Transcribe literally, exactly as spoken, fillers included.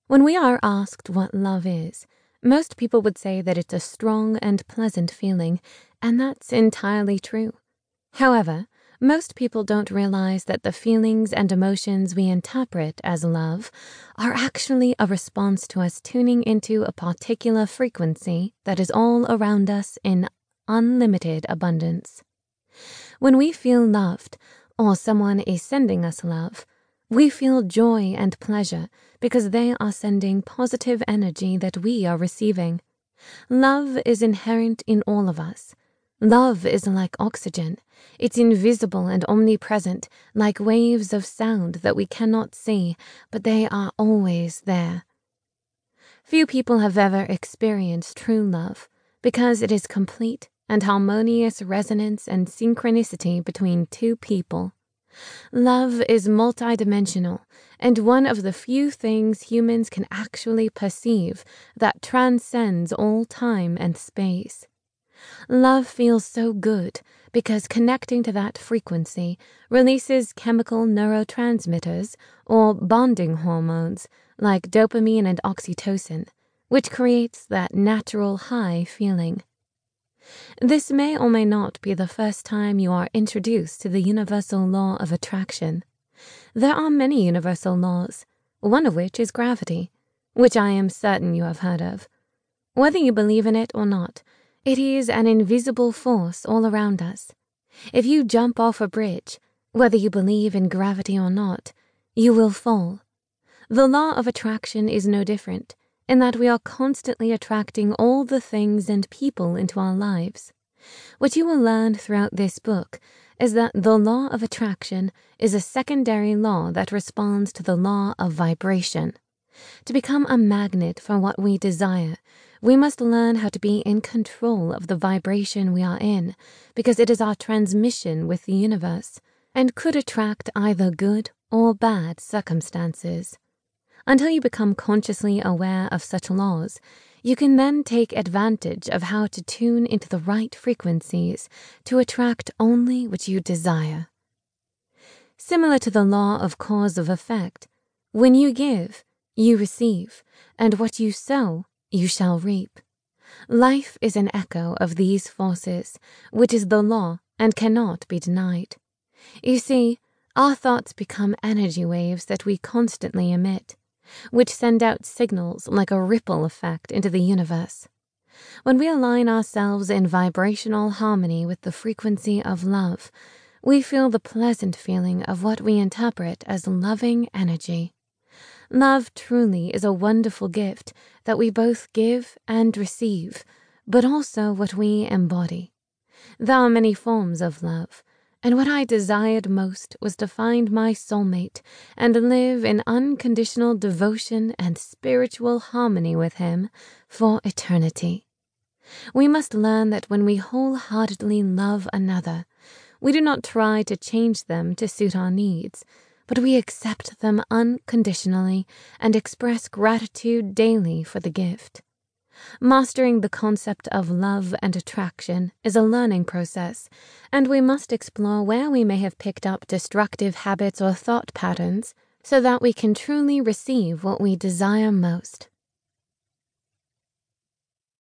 When we are asked what love is, most people would say that it's a strong and pleasant feeling, and that's entirely true. However, most people don't realize that the feelings and emotions we interpret as love are actually a response to us tuning into a particular frequency that is all around us in unlimited abundance. When we feel loved, or someone is sending us love, we feel joy and pleasure because they are sending positive energy that we are receiving. Love is inherent in all of us. Love is like oxygen. It's invisible and omnipresent, like waves of sound that we cannot see, but they are always there. Few people have ever experienced true love because it is complete and harmonious resonance and synchronicity between two people. Love is multidimensional and one of the few things humans can actually perceive that transcends all time and space. Love feels so good because connecting to that frequency releases chemical neurotransmitters or bonding hormones like dopamine and oxytocin, which creates that natural high feeling. This may or may not be the first time you are introduced to the universal law of attraction. There are many universal laws, one of which is gravity, which I am certain you have heard of. Whether you believe in it or not, it is an invisible force all around us. If you jump off a bridge, whether you believe in gravity or not, you will fall. The law of attraction is no different, in that we are constantly attracting all the things and people into our lives. What you will learn throughout this book is that the law of attraction is a secondary law that responds to the law of vibration. To become a magnet for what we desire, we must learn how to be in control of the vibration we are in, because it is our transmission with the universe, and could attract either good or bad circumstances. Until you become consciously aware of such laws, you can then take advantage of how to tune into the right frequencies to attract only what you desire. Similar to the law of cause of effect, when you give, you receive, and what you sow, you shall reap. Life is an echo of these forces, which is the law and cannot be denied. You see, our thoughts become energy waves that we constantly emit, which send out signals like a ripple effect into the universe. When we align ourselves in vibrational harmony with the frequency of love, we feel the pleasant feeling of what we interpret as loving energy. Love truly is a wonderful gift that we both give and receive, but also what we embody. There are many forms of love, and what I desired most was to find my soulmate and live in unconditional devotion and spiritual harmony with him for eternity. We must learn that when we wholeheartedly love another, we do not try to change them to suit our needs, but we accept them unconditionally and express gratitude daily for the gift. Mastering the concept of love and attraction is a learning process, and we must explore where we may have picked up destructive habits or thought patterns so that we can truly receive what we desire most.